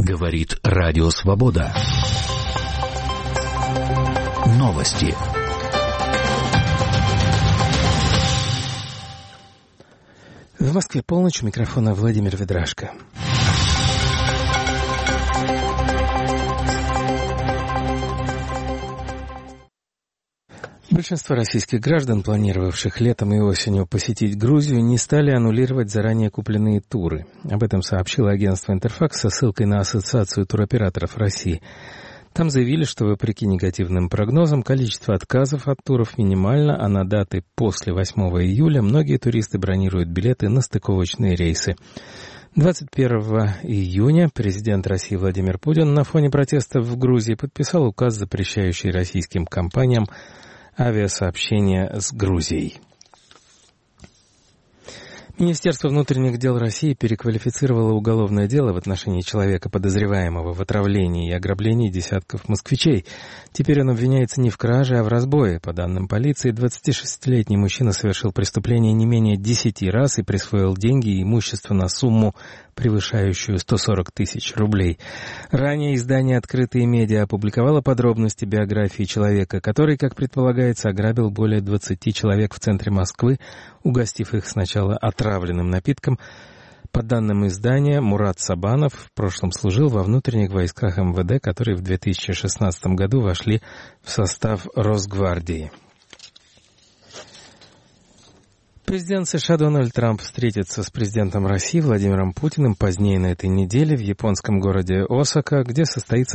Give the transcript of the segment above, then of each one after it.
Говорит Радио Свобода. Новости. В Москве полночь, у микрофона Владимир Ведрашко. Большинство российских граждан, планировавших летом и осенью посетить Грузию, не стали аннулировать заранее купленные туры. Об этом сообщило агентство «Интерфакс» со ссылкой на Ассоциацию туроператоров России. Там заявили, что, вопреки негативным прогнозам, количество отказов от туров минимально, а на даты после 8 июля многие туристы бронируют билеты на стыковочные рейсы. 21 июня президент России Владимир Путин на фоне протестов в Грузии подписал указ, запрещающий российским компаниям авиасообщения с Грузией. Министерство внутренних дел России переквалифицировало уголовное дело в отношении человека, подозреваемого в отравлении и ограблении десятков москвичей. Теперь он обвиняется не в краже, а в разбое. По данным полиции, 26-летний мужчина совершил преступление не менее 10 раз и присвоил деньги и имущество на сумму, превышающую 140 тысяч рублей. Ранее издание «Открытые медиа» опубликовало подробности биографии человека, который, как предполагается, ограбил более 20 человек в центре Москвы, угостив их сначала отравленным напитком. По данным издания, Мурат Сабанов в прошлом служил во внутренних войсках МВД, которые в 2016 году вошли в состав Росгвардии. Президент США Дональд Трамп встретится с президентом России Владимиром Путиным позднее на этой неделе в японском городе Осака, где состоится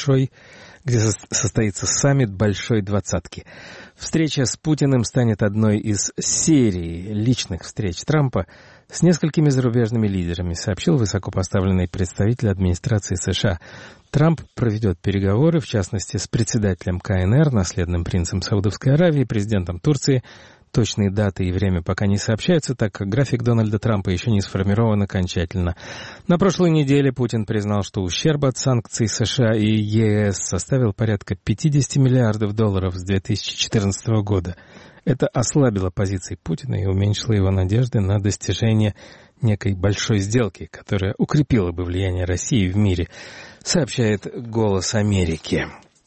саммит Большой Двадцатки. Встреча с Путиным станет одной из серии личных встреч Трампа с несколькими зарубежными лидерами, сообщил высокопоставленный представитель администрации США. Трамп проведет переговоры, в частности, с председателем КНР, наследным принцем Саудовской Аравии, президентом Турции. Точные даты и время пока не сообщаются, так как график Дональда Трампа еще не сформирован окончательно. На прошлой неделе Путин признал, что ущерб от санкций США и ЕС составил порядка $50 миллиардов с 2014 года. Это ослабило позиции Путина и уменьшило его надежды на достижение некой большой сделки, которая укрепила бы влияние России в мире, сообщает «Голос Америки».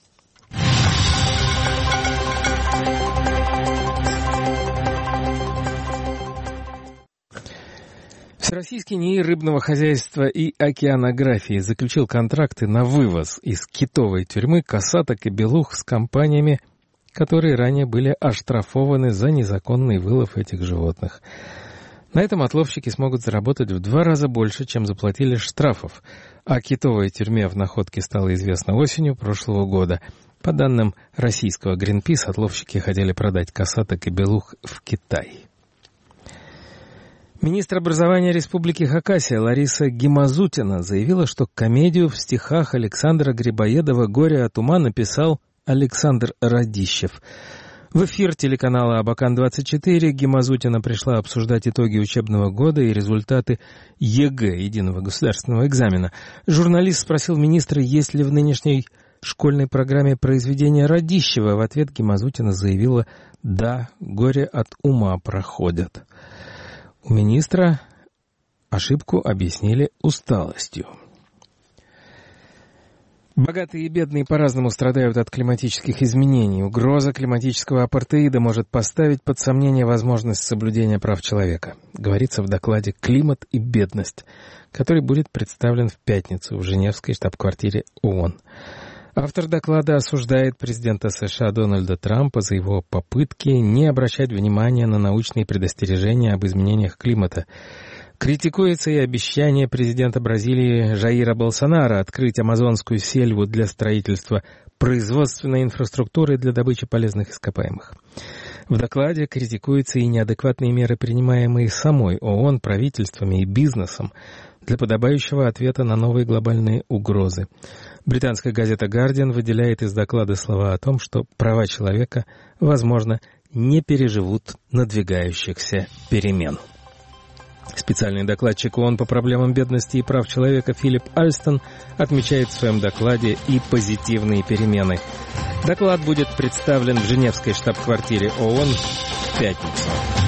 Всероссийский НИИ рыбного хозяйства и океанографии заключил контракты на вывоз из китовой тюрьмы касаток и белух с компаниями, которые ранее были оштрафованы за незаконный вылов этих животных. На этом отловщики смогут заработать в 2 раза больше, чем заплатили штрафов. О китовой тюрьме в находке стало известно осенью прошлого года. По данным российского Greenpeace, отловщики хотели продать касаток и белух в Китай. Министр образования Республики Хакасия Лариса Гимазутина заявила, что комедию в стихах Александра Грибоедова «Горе от ума» написал Александр Радищев. В эфир телеканала Абакан-24 Гимазутина пришла обсуждать итоги учебного года и результаты ЕГЭ, единого государственного экзамена. Журналист спросил министра, есть ли в нынешней школьной программе произведения Радищева. В ответ Гимазутина заявила: «Да, горе от ума проходят». У министра ошибку объяснили усталостью. Богатые и бедные по-разному страдают от климатических изменений. Угроза климатического апартеида может поставить под сомнение возможность соблюдения прав человека, говорится в докладе «Климат и бедность», который будет представлен в пятницу в Женевской штаб-квартире ООН. Автор доклада осуждает президента США Дональда Трампа за его попытки не обращать внимания на научные предостережения об изменениях климата. Критикуется и обещание президента Бразилии Жаира Болсонaro открыть амазонскую сельву для строительства производственной инфраструктуры для добычи полезных ископаемых. В докладе критикуются и неадекватные меры, принимаемые самой ООН, правительствами и бизнесом для подобающего ответа на новые глобальные угрозы. Британская газета «Гардиан» выделяет из доклада слова о том, что права человека, возможно, не переживут надвигающихся перемен. Специальный докладчик ООН по проблемам бедности и прав человека Филипп Альстон отмечает в своем докладе и позитивные перемены. Доклад будет представлен в Женевской штаб-квартире ООН в пятницу.